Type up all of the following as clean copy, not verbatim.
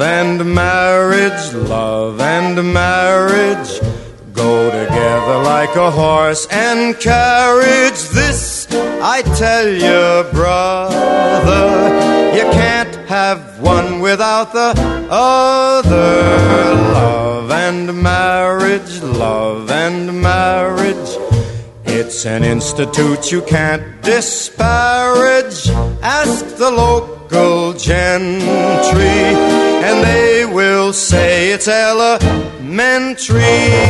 and marriage, love and marriage go together like a horse and carriage. This I tell you, brother, you can't have one without the other. Love and marriage, love and marriage, it's an institute you can't disparage. Ask the local gentry, and they will say it's elementary.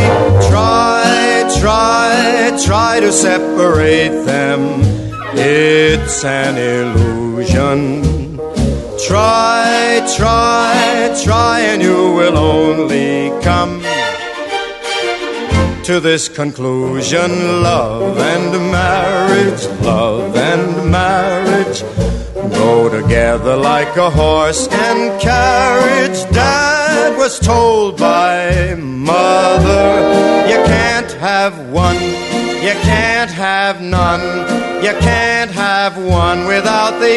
Try to separate them, it's an illusion. Try, and you will only come to this conclusion. Love and marriage, love and marriage go together like a horse and carriage. Dad was told by mother, you can't have one, you can't have none, you can't have one without the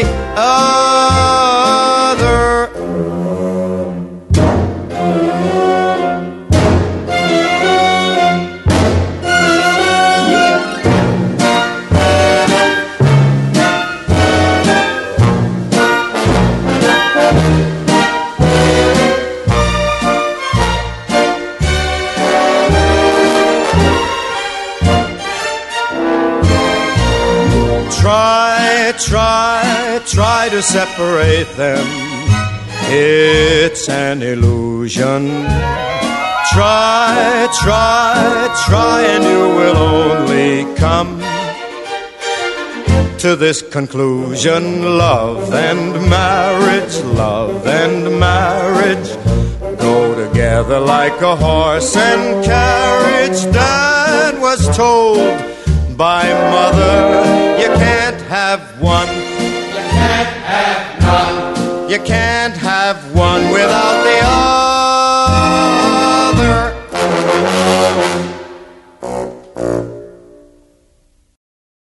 other. Try to separate them, it's an illusion. Try, and you will only come to this conclusion. Love and marriage, love and marriage go together like a horse and carriage. Dad was told by mother, you can't have one, you can't have none, you can't have one without